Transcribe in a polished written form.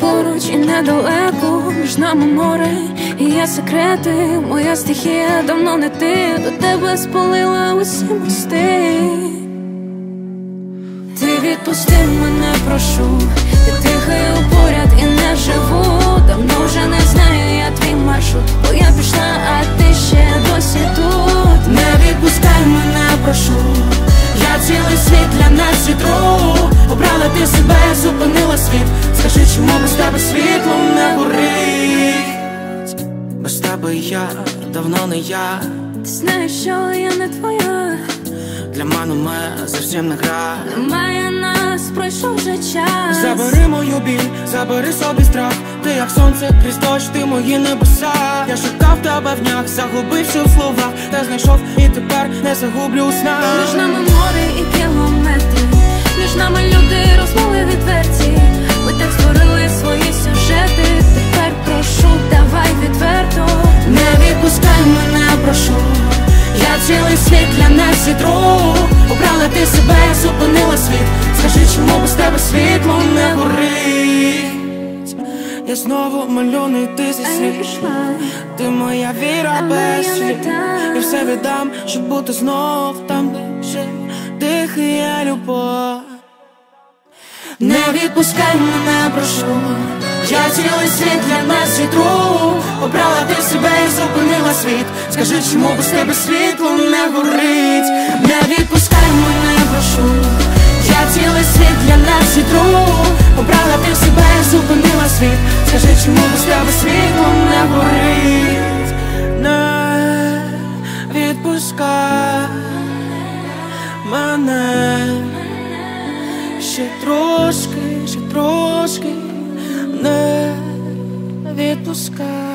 поруч і недалеко, між нами море і є секрети. Моя стихія давно не ти, до тебе спалила усі мости. Ти відпусти мене, прошу, я дихаю поряд і не живу. Давно вже не знаю я твій маршрут, бо я пішла, а ти ще досі тут. Не відпускай мене, прошу, я цілий світ для нас вітру. Обрала ти себе, зупинила світ. Скажи, чому без тебе світло не горить? Без тебе я давно не я. Ти знаєш, що я не твоя. Для мене ми зовсім не гра. Немає нас, пройшов вже час. Забери мою біль, забери собі страх. Ти як сонце крізь дощ, ти мої небеса. Я шукав тебе в днях, загубився в словах. Та знайшов і тепер не загублю у снах. Між нами море і кілометри, між нами люди, розмови відверті. Ми так створили свої сюжети. Тепер прошу, давай відверто. Не відпускай мене, прошу, я цілий світ для нас вітру. Обрала ти себе, зупинила світ. Скажи, чому без тебе світло не горить? Я знову малю не йти зі слід. Ти моя віра без слів. І все віддам, щоб бути знов там, де ще дихає любов. Не відпускай мене, прошу, я цілий світ для нас вітру. Обрала ти себе і зупинила світ. Скажи, чому без тебе світло не горить? Не відпускай мене, прошу, я цілий світ для нас вітру. Обрала ти себе і зупинила світ. Скажи, чому без тебе світло не горить? Не відпускай мене. Ще трошки не відпускай.